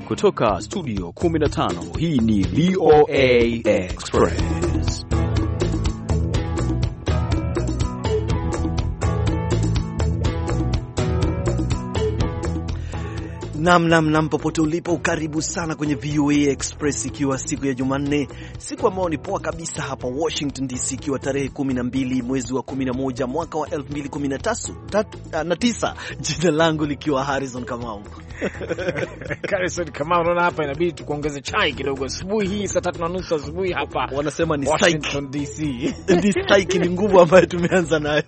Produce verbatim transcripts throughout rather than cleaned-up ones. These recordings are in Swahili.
Kutoka studio kumi na tano, hii ni V O A Express. Nam nam nam popote ulipo, karibu sana kwenye V O A Express, ikiwa siku ya Jumanne, siku ambayo ni poa kabisa hapa Washington D C, ikiwa tarehe kumi na mbili mwezi wa kumi na moja mwaka wa elfu mbili kumi na tisa. Jina langu likiwa Harrison Kamau. Harrison Kamau, naona hapa inabidi tukuongeze chai kidogo asubuhi hii, saa tatu na nusu asubuhi hapa. Wanasema ni Washington D C. Ni psyche, ni nguvu ambayo tumeanza nayo.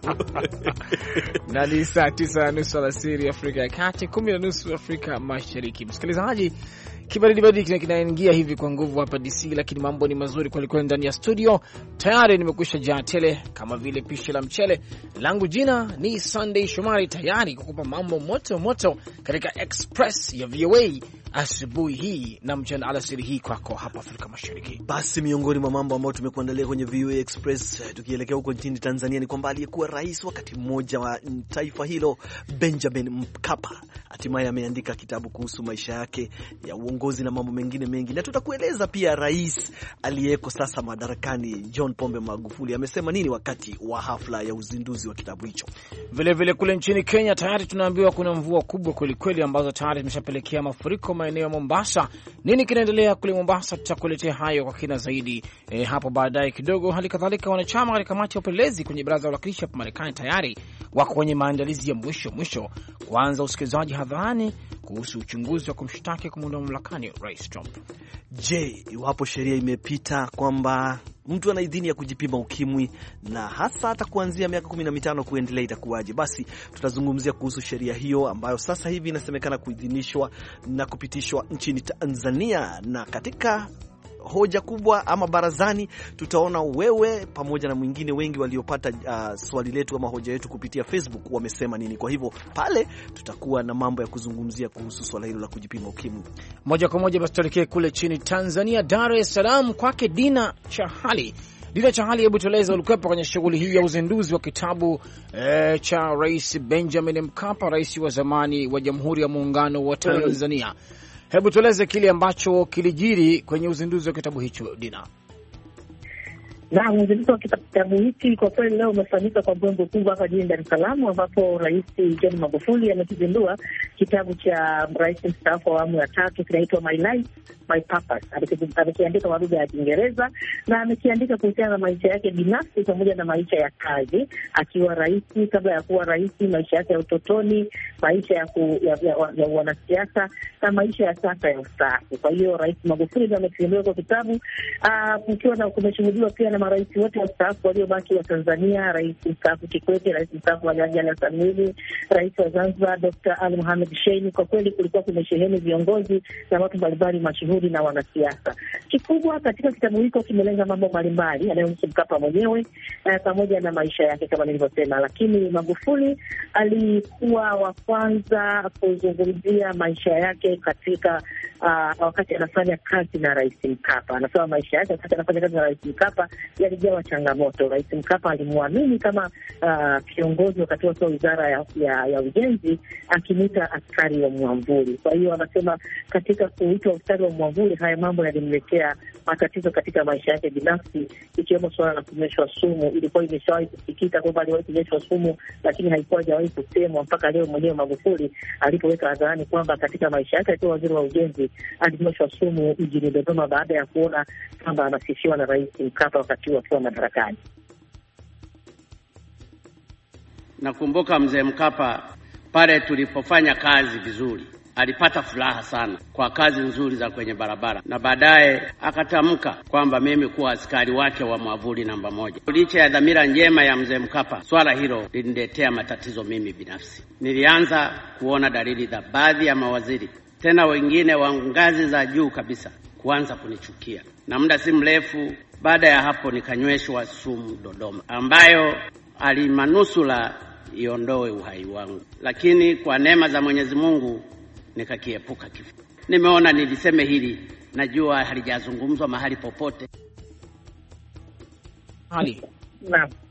Na ni saa tisa na nusu alasiri Afrika ya Kati, kumi na nusu Afrika Mashariki. Msikilizaji, kibaridi baridi kinaingia hivi kwa nguvu hapa D C, lakini mambo ni mazuri kwa kweli ndani ya studio. Tayari nimekwisha jaa tele kama vile pishi la mchele. Langu jina ni Sunday Shomari, tayari kukupa mambo moto moto katika Express ya V O A asubuhi hii na mchana alasiri hii kwako hapa Afrika Mashariki. Basi miongoni mwa mambo ambayo tumekuandalia kwenye V O A Express tukielekea huko nchini Tanzania ni kwamba aliyekuwa rais wakati mmoja wa taifa hilo Benjamin Mkapa hatimaye ameandika kitabu kuhusu maisha yake ya uongozi na mambo mengine mengi, na tutakueleza pia rais aliyeko sasa madarakani John Pombe Magufuli amesema nini wakati wa hafla ya uzinduzi wa kitabu hicho. Vile vile kule nchini Kenya tayari tunaambiwa kuna mvua kubwa kweli kweli ambazo tayari zimeshapelekea mafuriko maeneo ya Mombasa. Nini kinaendelea kule Mombasa? Tutakuletea hayo kwa kina zaidi e, hapo baadaye kidogo. Hali kadhalika wanachama katika kamati ya upelelezi kwenye baraza la wawakilishi hapa Marekani tayari wako kwenye maandalizi ya mwisho mwisho kuanza usikilizaji hadharani kuhusu uchunguzi wa kumshtaki kumuondoa mamlakani Rais Trump. Je, iwapo sheria imepita kwamba mtu ana idhini ya kujipima ukimwi na hasa hata kuanzia miaka kumi na mitano kuendelea itakuwaje? Basi tutazungumzia kuhusu sheria hiyo ambayo sasa hivi inasemekana kuidhinishwa na kupitishwa nchini Tanzania, na katika hoja kubwa ama barazani tutaona wewe pamoja na mwingine wengi waliopata uh, swali letu ama hoja yetu kupitia Facebook wamesema nini. Kwa hivyo pale tutakuwa na mambo ya kuzungumzia kuhusu swala hilo la kujipima ukimwi. Moja kwa moja basi tuelekee kule chini Tanzania, Dar es Salaam kwake Dina Chahali. Dina Chahali, hebu tueleze ulikuwepo kwenye shughuli hii ya uzinduzi wa kitabu eh, cha Rais Benjamin Mkapa, rais wa zamani wa Jamhuri ya Muungano wa Tanzania. Hebu tueleze kile ambacho kilijiri kwenye uzinduzi wa kitabu hicho, Dina. Na uzinduzi wa kitabu hiki kwa kweli leo umefanyika kwa mbwembwe kubwa hapa jijini Dar es Salaam, ambapo Rais John Magufuli amekizindua kitabu cha rais mstaafu wa awamu ya tatu kinaitwa My Life, My Purpose. Amekiandika kwa lugha ya Kiingereza na amekiandika kuhusiana na maisha yake binafsi pamoja na maisha ya kazi akiwa rais, kabla ya kuwa rais, maisha yake ya utotoni, maisha ya, ku, ya, ya, ya wanasiasa na maisha ya sasa ya ustaafu. Kwa hiyo Rais Magufuli amekizindua kwa kitabu kukiwa na kumeshuhudiwa pia na marais wote wastaafu waliobaki wa Tanzania, rais mstaafu Kikwete, rais mstaafu wa Jakaya Kikwete, rais wa Zanzibar Doctor Ali Mohamed Shein. Kwa kweli kulikuwa kumesheheni viongozi na watu mbalimbali mashuhuri na wanasiasa. Kikubwa katika kitabu hicho kimelenga mambo mbalimbali yanayohusu Mkapa mwenyewe eh, pamoja na maisha yake kama nilivyosema, lakini Magufuli alikuwa wa kwanza kuzungumzia maisha yake katika uh, wakati anafanya kazi na Rais Mkapa. Anasema maisha yake wakati anafanya kazi na Rais Mkapa yalijawa changamoto. Rais Mkapa alimwamini kama uh, kiongozi wakati wa wizara ya, ya, ya ujenzi, akimita askari wa mwamvuli. Kwa hiyo anasema katika kuitwa askari wa mwamvuli, haya mambo yalimletea matatizo katika maisha yake binafsi, ikiwemo suala la kunyweshwa sumu. Ilikuwa imeshawahi kusikika kwamba aliwahi kunyweshwa sumu, lakini haikuwa hajawahi kusemwa mpaka leo mwenyewe Magufuli alipoweka hadharani kwamba katika maisha yake akiwa waziri wa ujenzi alinyweshwa sumu mjini Dodoma baada ya kuona kwamba anasifiwa na Rais Mkapa wakati akiwa madarakani. Nakumbuka mzee Mkapa pale tulipofanya kazi vizuri, alipata furaha sana kwa kazi nzuri za kwenye barabara, na baadaye akatamka kwamba mimi kuwa askari wake wa mwavuli namba moja. Licha ya dhamira njema ya mzee Mkapa, swala hilo liniletea matatizo mimi binafsi. Nilianza kuona dalili za baadhi ya mawaziri, tena wengine wa ngazi za juu kabisa, kuanza kunichukia, na muda si mrefu baada ya hapo nikanyweshwa sumu Dodoma, ambayo alimanusula iondoe uhai wangu, lakini kwa neema za Mwenyezi Mungu nikakiepuka kifo. Nimeona niliseme hili, najua halijazungumzwa mahali popote. Hali Naam.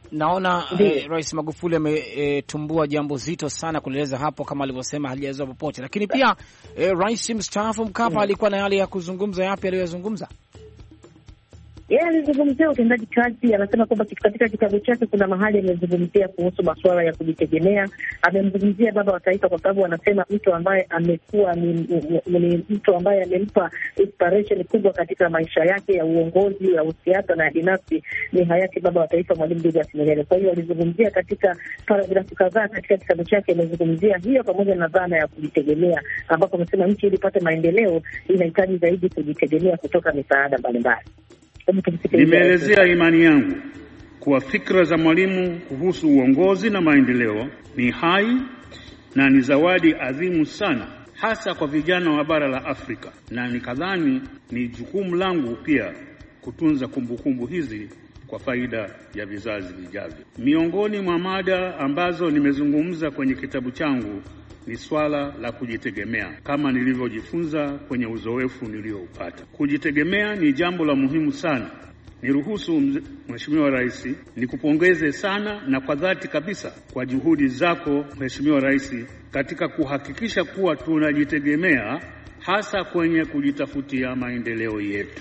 naona eh, Rais Magufuli ametumbua eh, jambo zito sana kueleza hapo, kama alivyosema halijazua popote, lakini pia eh, Rais mstaafu Mkapa mm. alikuwa na yale ya kuzungumza. Yapi aliyozungumza? Yeye alizungumzia utendaji kazi. Anasema kwamba katika kitabu chake kuna mahali amezungumzia kuhusu masuala ya kujitegemea. Amemzungumzia baba wa taifa, kwa sababu anasema mtu ambaye amekuwa ni, ni, ni mtu ambaye amempa inspiration kubwa katika maisha yake ya uongozi, ya usiasa na binafsi ni hayati baba wa taifa Mwalimu Julius Nyerere. Kwa hiyo alizungumzia katika paragrafu kadhaa katika kitabu chake, amezungumzia hiyo pamoja na dhana ya kujitegemea, ambapo amesema nchi ili ipate maendeleo inahitaji zaidi kujitegemea kutoka misaada mbalimbali. Nimeelezea imani yangu kuwa fikra za Mwalimu kuhusu uongozi na maendeleo ni hai na ni zawadi adhimu sana, hasa kwa vijana wa bara la Afrika, na nikadhani ni jukumu langu pia kutunza kumbukumbu hizi kwa faida ya vizazi vijavyo. Miongoni mwa mada ambazo nimezungumza kwenye kitabu changu ni swala la kujitegemea, kama nilivyojifunza kwenye uzoefu nilioupata. Kujitegemea ni jambo la muhimu sana. Niruhusu Mheshimiwa Rais nikupongeze sana na kwa dhati kabisa kwa juhudi zako Mheshimiwa Rais katika kuhakikisha kuwa tunajitegemea, hasa kwenye kujitafutia maendeleo yetu.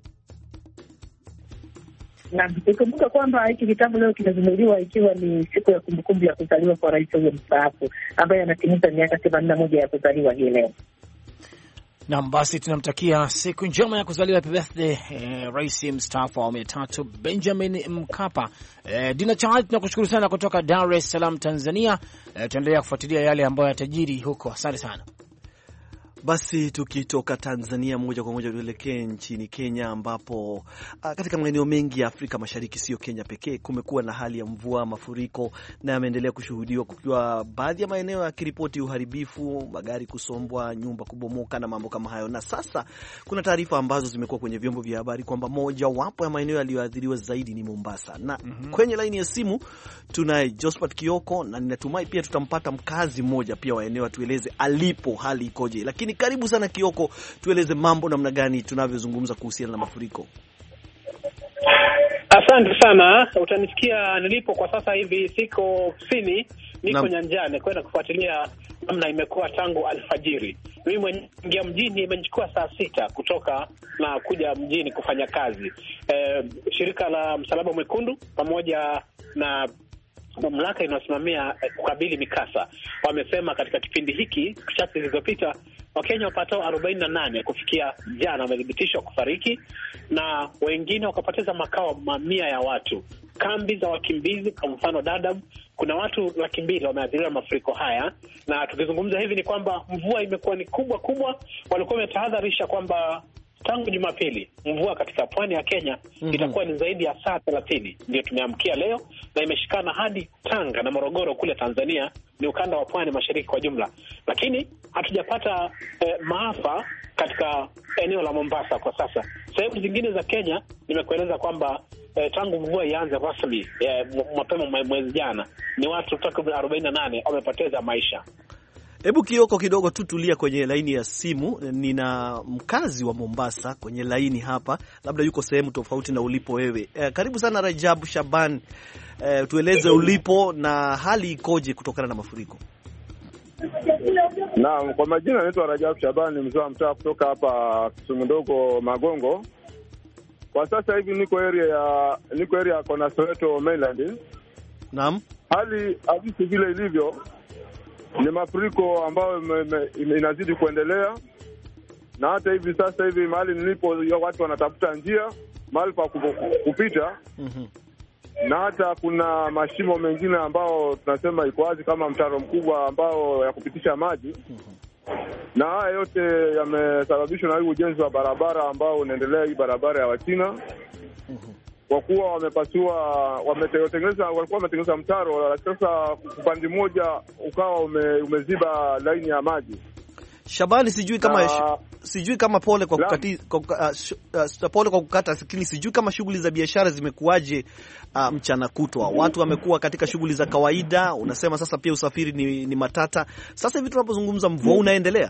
Na ikumbuka kwamba hiki kitabu leo kimezinduliwa ikiwa ni siku ya kumbukumbu ya kuzaliwa kwa rais huyo mstaafu ambaye anatimiza miaka themanini na moja ya kuzaliwa hii leo. Na basi tunamtakia siku njema ya kuzaliwa, happy birthday eh, rais mstaafu wa awamu ya tatu Benjamin Mkapa. Eh, Dina Chahali, tunakushukuru sana kutoka Dar es Salaam Tanzania. Eh, tutaendelea kufuatilia yale ambayo yatajiri huko. Asante sana. Basi tukitoka Tanzania moja kwa moja tuelekee nchini Kenya, ambapo a, katika maeneo mengi ya Afrika Mashariki, sio Kenya pekee, kumekuwa na hali ya mvua, mafuriko na yameendelea kushuhudiwa, kukiwa baadhi ya maeneo yakiripoti uharibifu, magari kusombwa, nyumba kubomoka na mambo kama hayo. Na sasa kuna taarifa ambazo zimekuwa kwenye vyombo vya habari kwamba moja wapo ya maeneo yaliyoathiriwa zaidi ni Mombasa. Na mm-hmm. kwenye laini ya simu tunaye Josephat Kioko, na ninatumai pia tutampata mkazi mmoja pia wa eneo atueleze alipo hali ikoje. Lakini karibu sana Kioko, tueleze mambo namna gani tunavyozungumza kuhusiana na mafuriko. Asante sana. Utanisikia nilipo kwa sasa hivi, siko kusini, niko na nyanjani kwenda kufuatilia namna imekuwa tangu alfajiri. Mimi mwenyewe mjini imenichukua saa sita kutoka na kuja mjini kufanya kazi. E, shirika la Msalaba Mwekundu pamoja na mamlaka inayosimamia kukabili mikasa wamesema katika kipindi hiki chache zilizopita Wakenya wapatao arobaini na nane kufikia jana wamethibitishwa kufariki na wengine wakapoteza makao mamia ya watu. Kambi za wakimbizi kwa mfano Dadaab, kuna watu laki mbili wameathiriwa mafuriko haya, na tukizungumza hivi ni kwamba mvua imekuwa ni kubwa kubwa. Walikuwa wametahadharisha kwamba tangu Jumapili mvua katika pwani ya Kenya mm-hmm. itakuwa ni zaidi ya saa thelathini. Ndio tumeamkia leo na imeshikana hadi Tanga na Morogoro kule Tanzania, ni ukanda wa pwani mashariki kwa jumla. Lakini hatujapata eh, maafa katika eneo la Mombasa kwa sasa. Sehemu zingine za Kenya nimekueleza kwamba eh, tangu mvua ianze rasmi eh, mapema mwezi jana ni watu takriban arobaini na nane wamepoteza maisha. Hebu Kioko kidogo tu tulia kwenye laini ya simu. Nina mkazi wa Mombasa kwenye laini hapa, labda yuko sehemu tofauti na ulipo wewe. E, karibu sana Rajab Shaban. E, tueleze ulipo na hali ikoje kutokana na mafuriko. Naam, kwa majina naitwa Rajab Shaban, ni mzee wa mtaa kutoka hapa Kisumu ndogo Magongo. Kwa sasa hivi niko area ya niko area ya Kona Soweto Mainland. Naam. Hali halisi vile ilivyo ni mafuriko ambayo inazidi kuendelea, na hata hivi sasa hivi mahali nilipo watu wanatafuta njia mahali pa kupita. Mm-hmm. Na hata kuna mashimo mengine ambao tunasema iko wazi kama mtaro mkubwa ambao ya kupitisha maji. Mm-hmm. Na haya yote yamesababishwa na hii ujenzi wa barabara ambao unaendelea, hii barabara ya Wachina. Mm-hmm. Kwa kuwa wamepasua wametengeneza walikuwa wametengeneza mtaro, sasa upande mmoja ukawa ume, umeziba laini ya maji. Shabani, sijui kama na, sijui kama pole kwa kukati kwa, uh, uh, pole kwa kukata, lakini sijui kama shughuli za biashara zimekuaje uh, mchana kutwa. Watu wamekuwa katika shughuli za kawaida, unasema sasa pia usafiri ni, ni matata. Sasa hivi tunapozungumza mvua unaendelea.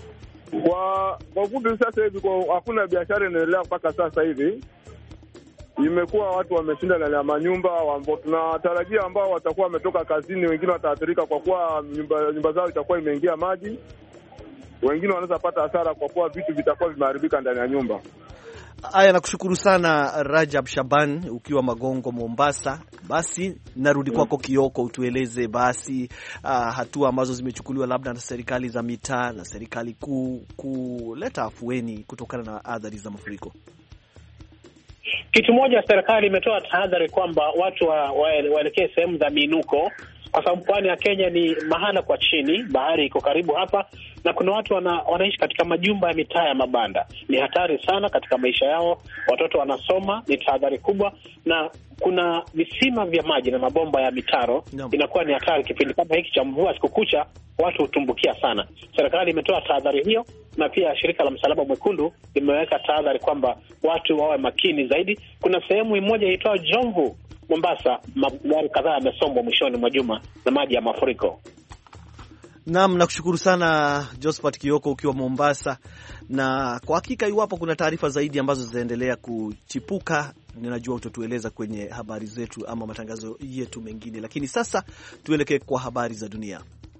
Kwa kwa ufupi sasa hivi hakuna biashara inaendelea mpaka sasa hivi. imekuwa watu wameshinda ndani ya manyumba, ambao tunatarajia ambao watakuwa wametoka kazini, wengine wataathirika kwa kuwa nyumba, nyumba zao itakuwa imeingia maji. Wengine wanaweza pata hasara kwa kuwa vitu vitakuwa vimeharibika ndani ya nyumba. Aya, nakushukuru sana Rajab Shaban ukiwa Magongo, Mombasa. Basi narudi mm. kwako Kioko, utueleze basi uh, hatua ambazo zimechukuliwa labda na serikali za mitaa na serikali kuu kuleta afueni kutokana na athari za mafuriko. Kitu moja, serikali imetoa tahadhari kwamba watu waelekee wa, wa sehemu za miinuko, kwa sababu pwani ya Kenya ni mahala kwa chini, bahari iko karibu hapa, na kuna watu wana, wanaishi katika majumba ya mitaa ya mabanda. Ni hatari sana katika maisha yao, watoto wanasoma, ni tahadhari kubwa, na kuna visima vya maji na mabomba ya mitaro no. Inakuwa ni hatari kipindi kama hiki cha mvua, siku kucha watu hutumbukia sana. Serikali imetoa tahadhari hiyo, na pia shirika la Msalaba Mwekundu limeweka tahadhari kwamba watu wawe makini zaidi. Kuna sehemu moja inaitwa Jomvu, Mombasa, magari kadhaa yamesombwa mwishoni mwa juma na maji ya mafuriko. Naam, nakushukuru sana Josephat Kioko ukiwa Mombasa, na kwa hakika iwapo kuna taarifa zaidi ambazo zitaendelea kuchipuka, ninajua utatueleza kwenye habari zetu ama matangazo yetu mengine, lakini sasa tuelekee kwa habari za dunia.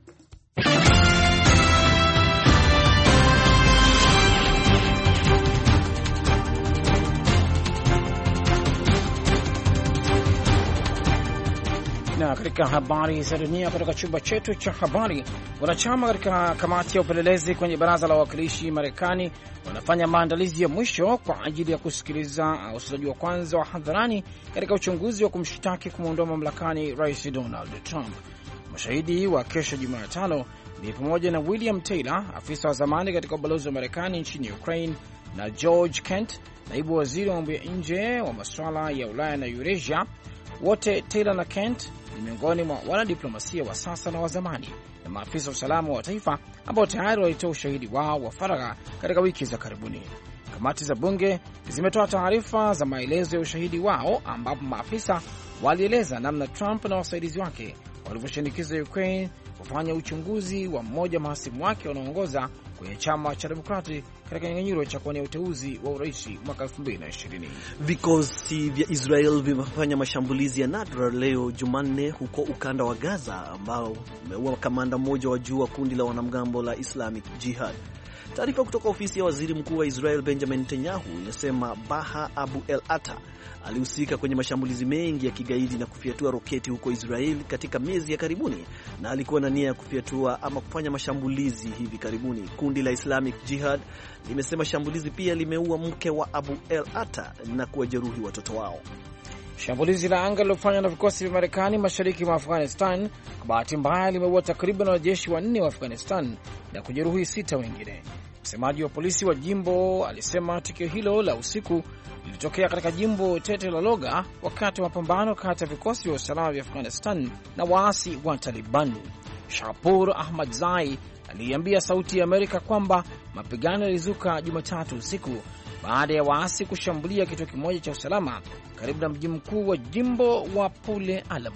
Na katika habari za dunia kutoka chumba chetu cha habari, wanachama katika kamati ya upelelezi kwenye baraza la wawakilishi Marekani wanafanya maandalizi ya mwisho kwa ajili ya kusikiliza usomaji wa kwanza wa hadharani katika uchunguzi wa kumshtaki kumuondoa mamlakani Rais Donald Trump. Mashahidi wa kesho Jumatano ni pamoja na William Taylor, afisa wa zamani katika ubalozi wa Marekani nchini Ukraine, na George Kent, naibu waziri wa mambo ya nje wa masuala ya Ulaya na Eurasia. Wote Taylor na Kent ni miongoni mwa wanadiplomasia wa sasa na wa zamani na maafisa wa usalama wa taifa ambao tayari walitoa ushahidi wao wa faragha katika wiki za karibuni. Kamati za bunge zimetoa taarifa za maelezo ya ushahidi wao, ambapo maafisa walieleza namna Trump na wasaidizi wake walivyoshinikiza Ukraine kufanya uchunguzi wa mmoja mahasimu wake wanaoongoza kwenye chama cha Demokrati katika nyang'anyiro cha kuwania uteuzi wa urais mwaka elfu mbili na ishirini. Vikosi vya Israel vimefanya mashambulizi ya nadra leo Jumanne huko ukanda wa Gaza, ambao umeua kamanda mmoja wa juu wa kundi la wanamgambo la Islamic Jihad. Taarifa kutoka ofisi ya waziri mkuu wa Israel Benjamin Netanyahu inasema Baha Abu El Ata alihusika kwenye mashambulizi mengi ya kigaidi na kufiatua roketi huko Israel katika miezi ya karibuni, na alikuwa na nia ya kufiatua ama kufanya mashambulizi hivi karibuni. Kundi la Islamic Jihad limesema shambulizi pia limeua mke wa Abu El Ata na kuwajeruhi watoto wao. Shambulizi la anga lilofanywa na vikosi vya Marekani mashariki mwa Afghanistan kwa bahati mbaya limeua takriban wanajeshi wanne wa Afghanistan na kujeruhi sita wengine. Msemaji wa polisi wa jimbo alisema tukio hilo la usiku lilitokea katika jimbo tete la Loga wakati wa mapambano kati ya vikosi vya usalama vya Afghanistan na waasi wa Taliban. Shapur Ahmad Zai aliambia Sauti ya Amerika kwamba mapigano yalizuka Jumatatu usiku baada ya waasi kushambulia kituo kimoja cha usalama karibu na mji mkuu wa jimbo wa Pule Alam.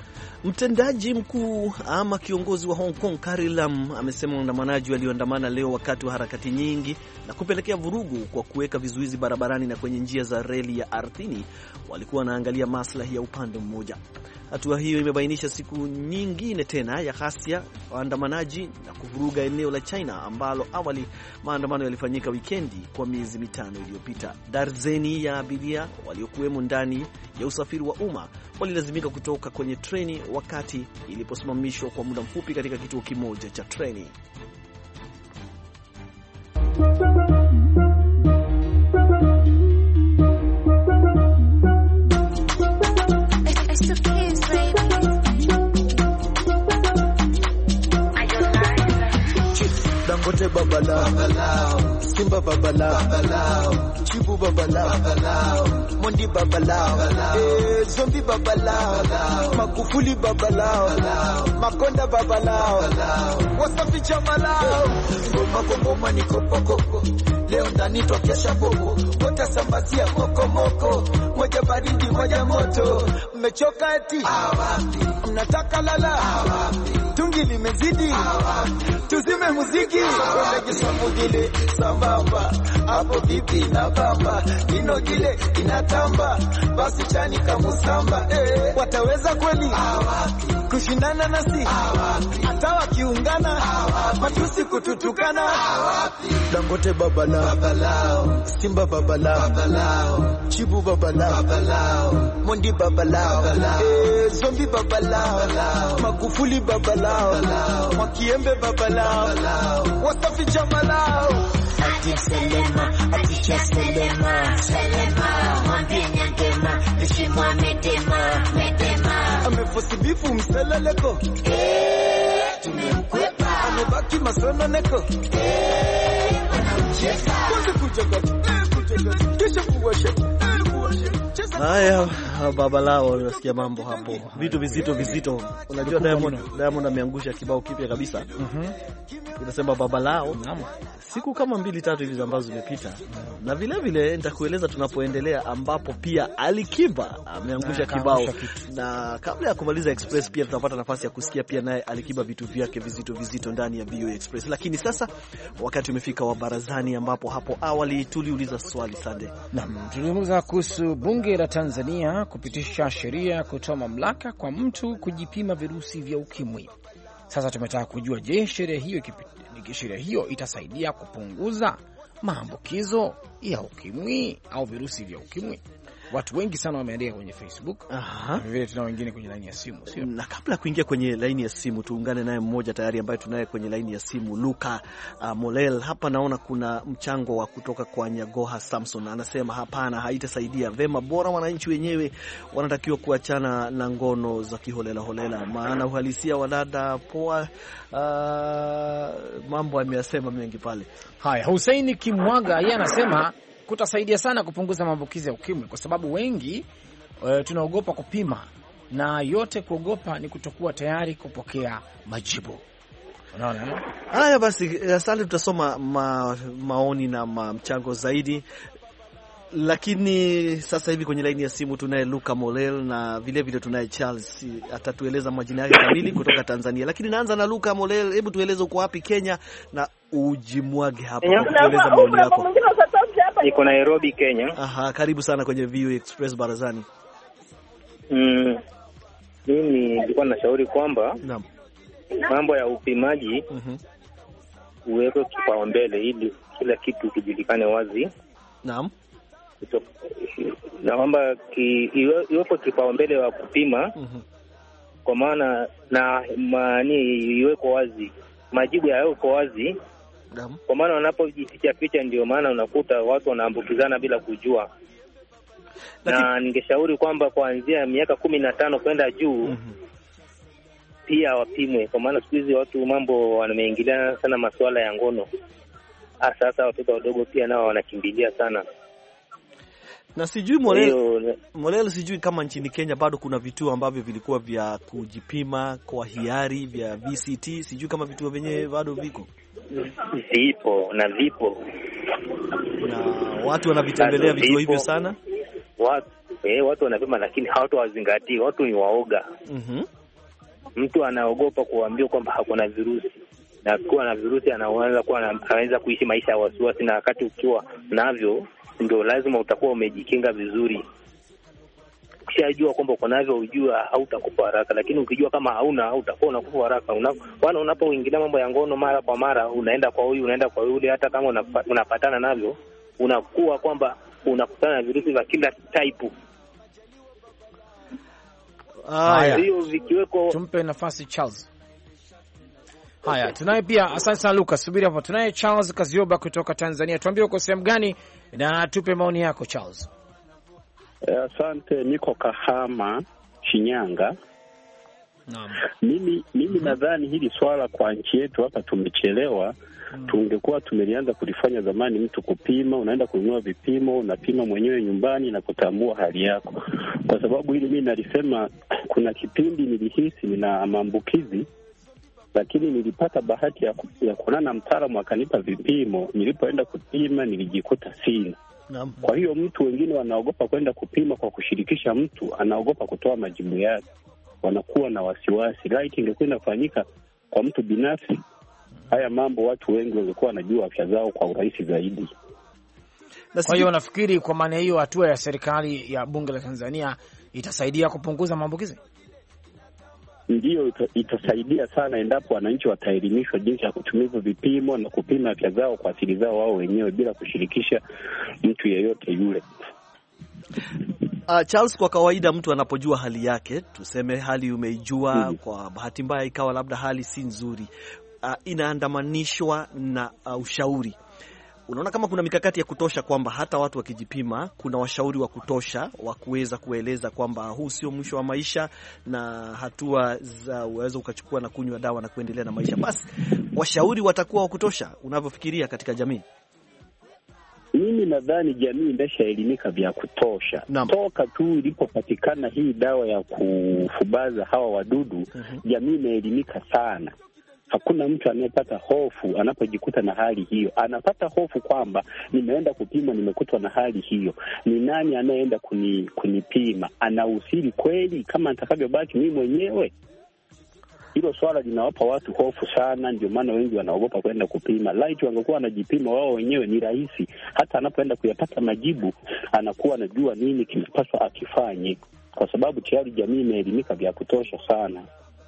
Mtendaji mkuu ama kiongozi wa Hong Kong Carrie Lam amesema waandamanaji walioandamana leo wakati wa harakati nyingi na kupelekea vurugu kwa kuweka vizuizi barabarani na kwenye njia za reli ya ardhini walikuwa wanaangalia maslahi ya upande mmoja. Hatua hiyo imebainisha siku nyingine tena ya ghasia, waandamanaji na kuvuruga eneo la China ambalo awali maandamano yalifanyika wikendi kwa miezi mitano iliyopita. Darzeni ya abiria waliokuwemo ndani ya usafiri wa umma walilazimika kutoka kwenye treni wakati iliposimamishwa kwa muda mfupi katika kituo kimoja cha treni. Dangote babalao, babalao, Simba babalao, babalao, Chibu babalao, babalao, Mondi babalao, babalao, eh, Zombi babalao, babalao, Magufuli babalao, babalao, Makonda babalao, babalao, Wasafi chamalao, ngoma ngoma ni koko koko, leo ndani tokesha bobo, wote sambasia moko moko, moja baridi moja moto, mmechoka eti awapi, mnataka lala awapi, tungi limezidi awapi, tuzime muziki, wende kisambugile, sambamba, hapo vipi na bamba, ino gile inatamba, basi chani kamusamba. Eh, wataweza kweli hawapi kushindana nasi hawapi, hata wakiungana matusi kututukana hawapi. Dangote babalao, babalao, Simba babalao, babalao, Chibu babalao, babalao, Mondi babalao, babalao, eh, Zombi babalao, babalao, Magufuli babalao, babalao, Mwakiembe babalao, babalao, Wasafi jamalao. Ati Selema, ati cha Selema, Selema, mwambie nyangema, nishimwa medema, medema. Amefosi bifu mseleleko, eh, tumemkwepa. Amebaki masononeko, eh, wanamcheka. Kwanza kujaga, eh, kujaga, kisha kuwasha, eh, kuwasha. Haya, babalao, unasikia mambo hapo, vitu vizito vizito. Unajua Diamond Diamond ameangusha kibao kipya kabisa. Mhm. Inasema babalao. Naam. Siku kama mbili tatu hivi ambazo zimepita. Na vile vile nitakueleza tunapoendelea, ambapo pia Alikiba ameangusha kibao. Na kabla ya kumaliza Express pia tutapata nafasi ya kusikia pia naye Alikiba vitu vyake vizito vizito ndani ya V O A Express. Lakini sasa wakati umefika wa barazani, ambapo hapo awali tuliuliza swali Sunday. Naam, tuliuliza kuhusu bunge la Tanzania kupitisha sheria kutoa mamlaka kwa mtu kujipima virusi vya ukimwi. Sasa tumetaka kujua, je, sheria hiyo sheria hiyo itasaidia kupunguza maambukizo ya ukimwi au virusi vya ukimwi? Watu wengi sana wameandika kwenye Facebook. Aha. Vile tuna wengine kwenye line ya simu, sio? Na kabla ya kuingia kwenye line ya simu, tuungane naye mmoja tayari ambaye tunaye kwenye line ya simu, Luka uh, Molel. Hapa naona kuna mchango wa kutoka kwa Nyagoha Samson. Anasema hapana, haitasaidia vema, bora wananchi wenyewe wanatakiwa kuachana na ngono za kiholela holela, maana uhalisia wa dada poa. Uh, mambo ameyasema mengi pale. Haya, Husaini Kimwaga yeye anasema kutasaidia sana kupunguza maambukizi ya ukimwi, kwa sababu wengi uh, tunaogopa kupima, na yote kuogopa ni kutokuwa tayari kupokea majibu. Unaona? Haya basi, asante, tutasoma ma, maoni na ma, mchango zaidi. Lakini sasa hivi kwenye laini ya simu tunaye Luka Molel na vile vile tunaye Charles, atatueleza majina yake kamili kutoka Tanzania. Lakini naanza na Luka Molel, hebu tueleze uko wapi Kenya na ujimwage hapa kueleza maoni yako. Niko Nairobi, Kenya. Aha, karibu sana kwenye V O A Express barazani. Mm, mimi nilikuwa nashauri kwamba naam, mambo ya upimaji mhm uweke kipaumbele ili kila kitu kijulikane wazi. Naam. Na kwamba iwepo kipaumbele wa kupima mhm kwa maana na maana iweko wazi, majibu yako wazi. Naam. Kwa maana wanapojificha picha ndio maana unakuta watu wanaambukizana bila kujua. Laki... na ningeshauri kwamba kuanzia miaka kumi na tano kwenda juu mm-hmm. pia wapimwe, kwa maana siku hizi watu mambo wanameingiliana sana masuala ya ngono. Sasa watoto wadogo pia nao wanakimbilia sana. Na sijui Molel, Molel sijui kama nchini Kenya bado kuna vituo ambavyo vilikuwa vya kujipima kwa hiari vya V C T, sijui kama vituo vyenyewe bado viko. Vipo na vipo. Na watu wanavitembelea vituo hivyo sana. Watu eh watu wanapima, lakini hawatawazingatia, watu ni waoga. Mhm. Mtu anaogopa kuambia kwamba hakuna virusi. Na kuwa na virusi anaanza kuwa anaweza kuishi maisha ya wasiwasi, na wakati ukiwa navyo ndio lazima utakuwa umejikinga vizuri. Ukishajua kwamba uko navyo ujua hautakufa haraka, lakini ukijua kama hauna utakuwa unakufa haraka. Wana unapoingilia mambo ya ngono mara kwa mara, unaenda kwa huyu unaenda kwa yule, hata kama unapatana navyo unakuwa kwamba unakutana na virusi vya kila type. Haya, hiyo vikiweko. Tumpe nafasi Charles. Haya, tunaye pia, asante sana Lucas, subiri hapo. Tunaye Charles Kazioba kutoka Tanzania. Tuambie uko sehemu gani na tupe maoni yako Charles. Asante, niko Kahama, Shinyanga. Naam. Mimi mimi nadhani hili swala kwa nchi yetu hapa tumechelewa. Hmm. Tungekuwa tumelianza kulifanya zamani, mtu kupima, unaenda kununua vipimo, unapima mwenyewe nyumbani na kutambua hali yako. Kwa sababu hili mimi nalisema, kuna kipindi nilihisi nina maambukizi, lakini nilipata bahati ya, ya kuonana mtaalamu akanipa vipimo. Nilipoenda kupima nilijikuta sina. Naam. Kwa hiyo mtu wengine wanaogopa kwenda kupima kwa kushirikisha mtu, anaogopa kutoa majibu yake, wanakuwa na wasiwasi. Right, ingekwenda kufanyika kwa mtu binafsi, haya mambo watu wengi wangekuwa wanajua afya zao kwa urahisi zaidi. Kwa hiyo nafikiri kwa maana hiyo hatua ya serikali ya bunge la Tanzania itasaidia kupunguza maambukizi. Ndiyo, itasaidia sana endapo wananchi wataelimishwa jinsi ya kutumia vipimo na kupima afya zao kwa asili zao wao wenyewe bila kushirikisha mtu yeyote yule. Uh, Charles, kwa kawaida mtu anapojua hali yake, tuseme hali umeijua, hmm, kwa bahati mbaya ikawa labda hali si nzuri, uh, inaandamanishwa na uh, ushauri. Unaona kama kuna mikakati ya kutosha kwamba hata watu wakijipima kuna washauri wa kutosha wa kuweza kueleza kwamba huu sio mwisho wa maisha na hatua za uwezo ukachukua na kunywa dawa na kuendelea na maisha. Basi washauri watakuwa wa kutosha unavyofikiria katika jamii? Mimi nadhani jamii imeshaelimika vya kutosha. Naam. Toka tu ilipopatikana hii dawa ya kufubaza hawa wadudu, uh-huh, jamii imeelimika sana. Hakuna mtu anayepata hofu anapojikuta na hali hiyo. Anapata hofu kwamba nimeenda kupima, nimekutwa na hali hiyo. Ni nani anayeenda kuni, kunipima? Anausiri kweli kama nitakavyobaki mimi mwenyewe? Hilo swala linawapa watu hofu sana, ndio maana wengi wanaogopa kwenda kupima. Light wangekuwa wanajipima wao wenyewe ni rahisi. Hata anapoenda kuyapata majibu, anakuwa anajua nini kinapaswa akifanye, kwa sababu tayari jamii imeelimika vya kutosha sana.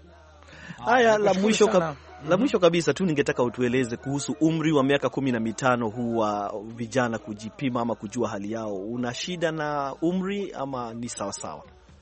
Haya, la mwisho kab... la mwisho kabisa tu ningetaka utueleze kuhusu umri wa miaka kumi na mitano huu wa vijana kujipima ama kujua hali yao. Una shida na umri ama ni sawa sawa?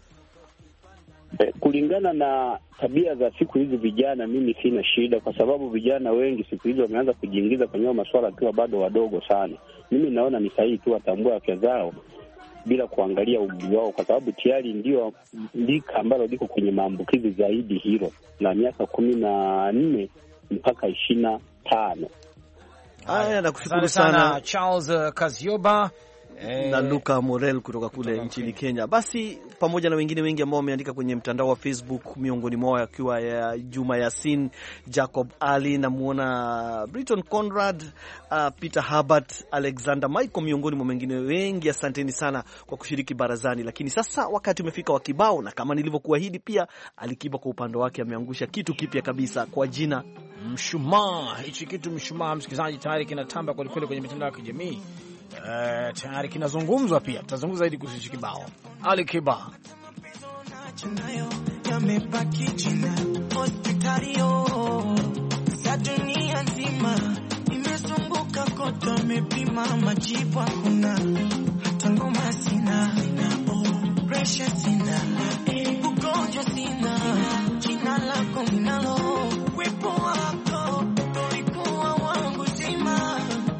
Eh, kulingana na tabia za siku hizi vijana, mimi sina shida, kwa sababu vijana wengi siku hizi wameanza kujiingiza kwenye masuala tu bado wadogo sana. Mimi naona ni sahihi tu watambue afya zao bila kuangalia umri wao, kwa sababu tayari ndio lika ambalo liko kwenye maambukizi zaidi hilo la miaka kumi na nne mpaka ishirini na tano. Haya, nakushukuru sana Charles Kazioba na Luka Morel kutoka kule nchini Kenya. Basi pamoja na wengine wengi ambao wameandika kwenye mtandao wa Facebook, miongoni mwao akiwa ya Juma Yasin, Jacob Ali, na muona Briton Conrad, uh, Peter Herbert, Alexander Michael, miongoni mwa wengine wengi. Asanteni sana kwa kushiriki barazani. Lakini sasa wakati umefika wa kibao, na kama nilivyokuahidi pia Alikiba kwa upande wake ameangusha kitu kipya kabisa kwa jina Mshumaa. Hichi kitu Mshumaa, msikilizaji, tayari kinatamba kwa kweli kwenye mitandao ya kijamii. Uh, tayari kinazungumzwa pia. Tutazungumza zaidi kuhusu kibao Alikiba. Yamebaki jina hospitalio ya dunia nzima, imezunguka kote, amepima majibu hakuna, hata ngoma sina, oh, pressure sina, ugonjwa sina, jina lako ninalo, wepo wako ulikuwa wangu zima.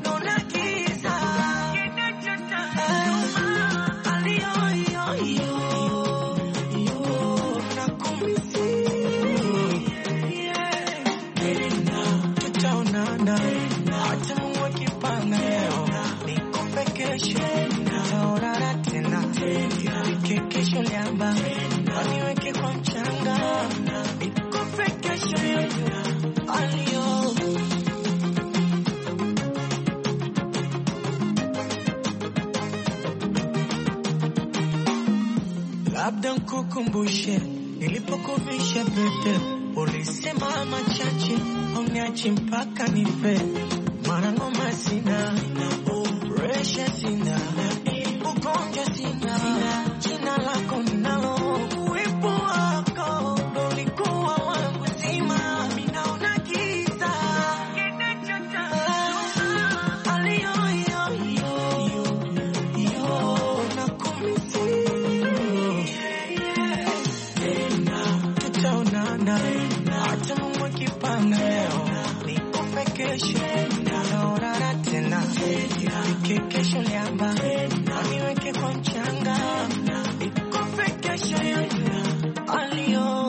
Labda nikukumbushe nilipokuvisha pete, ulisema machache uniachi mpaka nife. Mara ngoma sina, pressure sina, ugonjwa sina, jina lako ninalo, uwepo wako ulikuwa wangu zima. Mimi naona giza aliyo yo yo yo na kumisi. Tutaonana hata Mungu akipanga leo, nikupe kesho, naona tena kesho liamba, niweke kwa mchanga, nikupe kesho aliyo.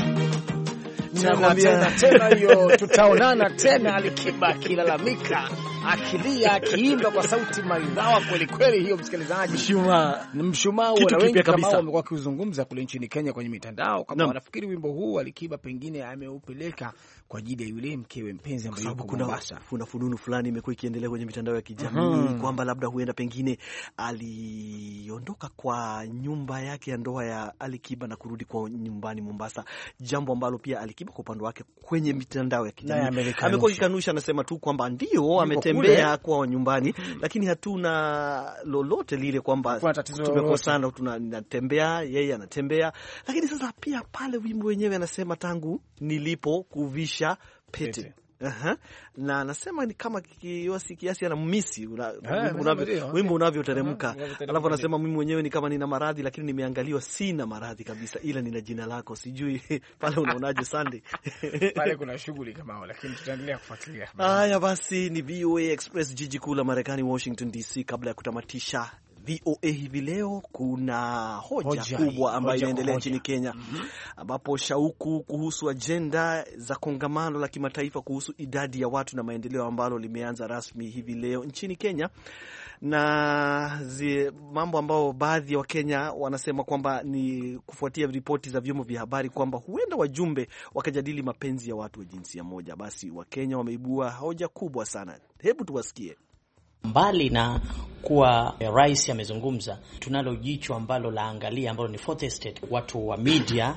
Tena tena hiyo, tutaonana tena. Alikiba akilalamika akilia akiimba kwa sauti maridhawa kweli kweli. Hiyo msikilizaji, mshumaa ni mshumaa, na wengi kama wamekuwa kuzungumza kule nchini Kenya kwenye mitandao kama no. wanafikiri wimbo huu Alikiba pengine ameupeleka kwa ajili ya yule mkewe mpenzi ambaye yuko Mombasa. Kuna fununu fulani imekuwa ikiendelea kwenye mitandao ya kijamii uh-huh. kwamba labda huenda pengine aliondoka kwa nyumba yake ya ndoa ya Alikiba na kurudi kwa nyumbani Mombasa, jambo ambalo pia Alikiba kwa upande wake kwenye mitandao ya kijamii amekuwa kikanusha, anasema tu kwamba ndio ametembea kwa nyumbani hmm. lakini hatuna lolote lile kwamba tumekosana, tunatembea yeye anatembea. Lakini sasa pia pale wimbo wenyewe anasema tangu nilipo kuvisha pete, pete. Uh-huh. Na anasema ni kama kiasi kiasi ana mmisi wimbo unavyoteremka. Alafu anasema mimi mwenyewe ni kama nina maradhi, lakini nimeangaliwa sina maradhi kabisa, ila nina jina lako. Sijui pale unaonaje Sunday? Pale kuna shughuli kama hiyo, lakini tutaendelea kufuatilia. Haya basi, ni V O A Express, jiji kuu la Marekani Washington D C. Kabla ya kutamatisha V O A hivi leo, kuna hoja, hoja kubwa ambayo inaendelea nchini Kenya mm-hmm. ambapo shauku kuhusu ajenda za kongamano la kimataifa kuhusu idadi ya watu na maendeleo ambalo limeanza rasmi hivi leo nchini Kenya, na zi, mambo ambao baadhi ya Wakenya wanasema kwamba ni kufuatia ripoti za vyombo vya habari kwamba huenda wajumbe wakajadili mapenzi ya watu wa jinsia moja. Basi Wakenya wameibua hoja kubwa sana, hebu tuwasikie. Mbali na kuwa rais amezungumza, tunalo jicho ambalo laangalia ambalo ni fourth estate. Watu wa media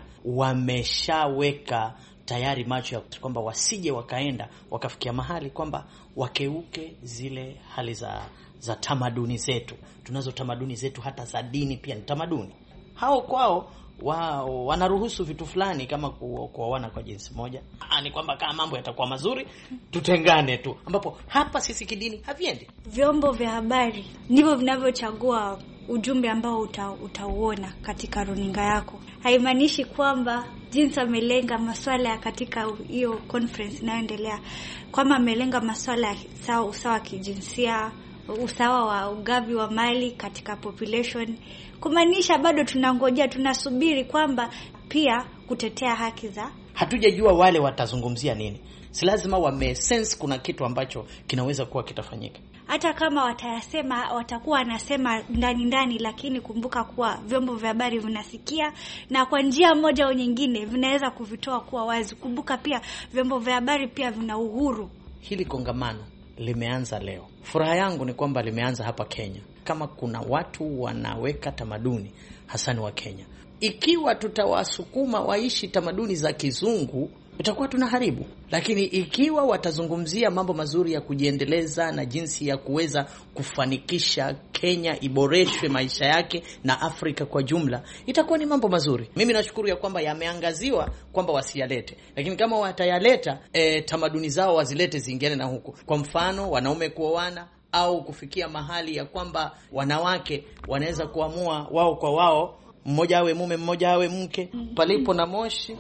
wameshaweka tayari macho ya kwamba wasije wakaenda wakafikia mahali kwamba wakeuke zile hali za za tamaduni zetu. Tunazo tamaduni zetu, hata za dini pia ni tamaduni. Hao kwao wao wanaruhusu vitu fulani kama kuoana kwa jinsi moja. Ah, ni kwamba kama mambo yatakuwa mazuri tutengane tu, ambapo hapa sisi kidini haviendi. Vyombo vya habari ndivyo vinavyochagua ujumbe ambao uta, utauona katika runinga yako. Haimaanishi kwamba jinsi amelenga masuala ya katika hiyo conference inayoendelea kwamba amelenga masuala ya sawa, usawa kijinsia, usawa wa ugavi wa mali katika population, kumaanisha bado tunangojea, tunasubiri kwamba pia kutetea haki za. Hatujajua wale watazungumzia nini. Si lazima wame sense kuna kitu ambacho kinaweza kuwa kitafanyika. Hata kama watayasema, watakuwa wanasema ndani ndani, lakini kumbuka kuwa vyombo vya habari vinasikia na kwa njia moja au nyingine vinaweza kuvitoa kuwa wazi. Kumbuka pia vyombo vya habari pia vina uhuru. Hili kongamano limeanza leo. Furaha yangu ni kwamba limeanza hapa Kenya. Kama kuna watu wanaweka tamaduni, hasa ni wa Kenya. Ikiwa tutawasukuma waishi tamaduni za kizungu, itakuwa tunaharibu. Lakini ikiwa watazungumzia mambo mazuri ya kujiendeleza na jinsi ya kuweza kufanikisha Kenya iboreshwe maisha yake na Afrika kwa jumla, itakuwa ni mambo mazuri. Mimi nashukuru ya kwamba yameangaziwa kwamba wasiyalete. Lakini kama watayaleta, e, tamaduni zao wazilete zingine na huko. Kwa mfano, wanaume kuoana au kufikia mahali ya kwamba wanawake wanaweza kuamua wao kwa wao, mmoja awe mume mmoja awe mke, palipo na moshi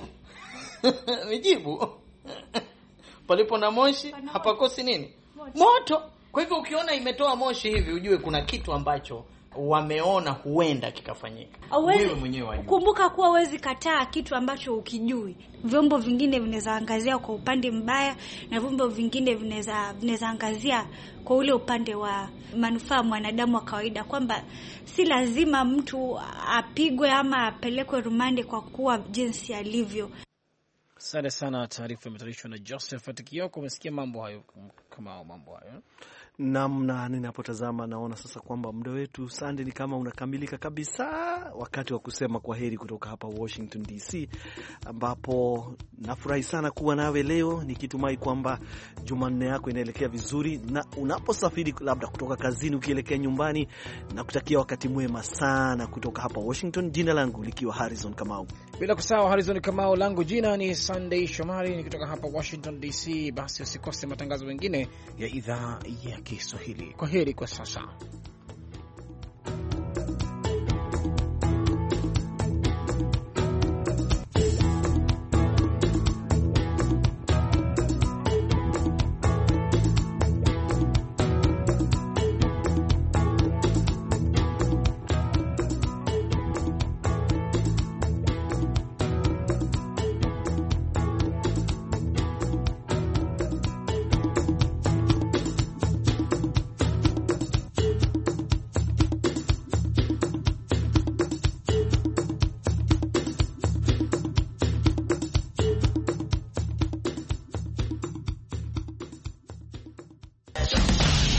mijibu palipo na moshi hapakosi nini? Moto. Kwa hivyo ukiona imetoa moshi hivi, ujue kuna kitu ambacho wameona huenda kikafanyika. Wewe mwenyewe wajua. Kumbuka kuwa huwezi kataa kitu ambacho ukijui. Vyombo vingine vinaweza angazia kwa upande mbaya na vyombo vingine vinaweza vinaweza angazia kwa ule upande wa manufaa mwanadamu wa kawaida, kwamba si lazima mtu apigwe ama apelekwe rumande kwa kuwa jinsi alivyo. Asante sana, taarifa imetayarishwa na Joseph Kioko. Umesikia mambo hayo kama mambo hayo. Namna ninapotazama naona sasa kwamba muda wetu Sunday ni kama unakamilika kabisa, wakati wa kusema kwa heri kutoka hapa Washington D C, ambapo nafurahi sana kuwa nawe leo, nikitumai kwamba Jumanne yako inaelekea vizuri, na unaposafiri labda kutoka kazini ukielekea nyumbani, na kutakia wakati mwema sana kutoka hapa Washington. Jina langu likiwa Harrison Kamau. Bila kusahau Harrison Kamau, langu jina ni Sunday Shomari, nikitoka hapa Washington D C. Basi usikose matangazo mengine ya idhaa ya Kiswahili. Kwa heri kwa sasa.